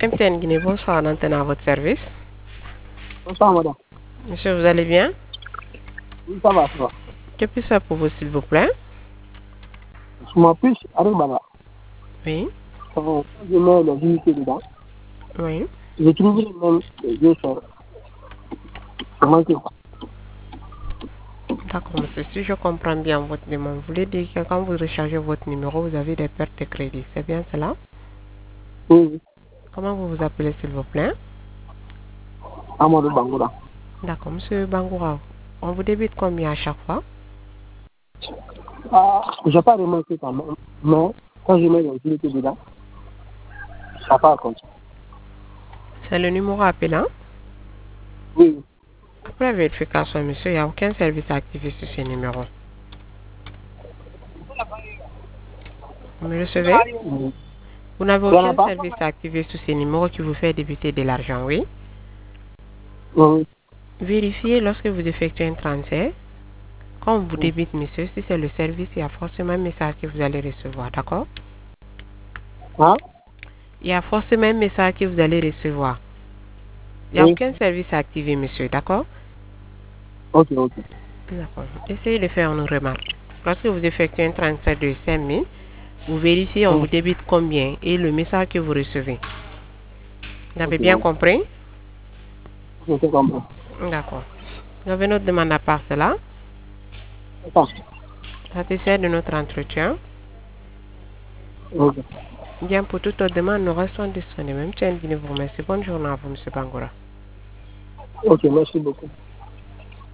MTN Guinée, bonsoir, en antenne à votre service. Bonsoir, madame. Monsieur, vous allez bien? Oui, ça va, ça va. Que puis-je faire pour vous, s'il vous plaît? Je m'appelle Arubala. Oui, Je mets les unités dedans. oui. J'ai trouvé même les deux sœurs. Comment que D'accord, monsieur. Si je comprends bien votre demande, vous voulez dire que quand vous rechargez votre numéro, vous avez des pertes de crédit. C'est bien cela? oui, Comment vous vous appelez, s'il vous plaît? Amadou Bangoura. D'accord, monsieur Bangoura. On vous débite combien à chaque fois? J'ai pas remarqué quand même, mais quand je mets les unités dedans, ça part comme ça. C'est le numéro appelant. Oui, Après vérification, monsieur, il n'y a aucun service activé sur ce numéro. Vous me recevez? oui. Vous n'avez Il n'y en a aucun pas? service activé sur ce numéro qui vous fait débuter de l'argent, oui? Oui, Vérifiez lorsque vous effectuez un transfert. Quand on vous oui. débite, monsieur, si c'est le service, il y a forcément un message que vous allez recevoir, d'accord? Hein? Il y a forcément un message que vous allez recevoir. Il n'y a Oui. aucun service activé, monsieur, d'accord? Ok, ok. D'accord. Essayez de faire une remarque. Lorsque vous effectuez un transfert de 5 000, vous vérifiez on vous Oui. débite combien et le message que vous recevez. Vous avez Ok, bien ok. compris? Je te comprends. D'accord. Vous avez notre demande à part cela. Attends. Satisfait de notre entretien. Ok. Bien, pour toute autre demande, nous restons disponibles. Même Guinée vous remercie. Bonne journée à vous, monsieur Bangoura. Ok, merci beaucoup.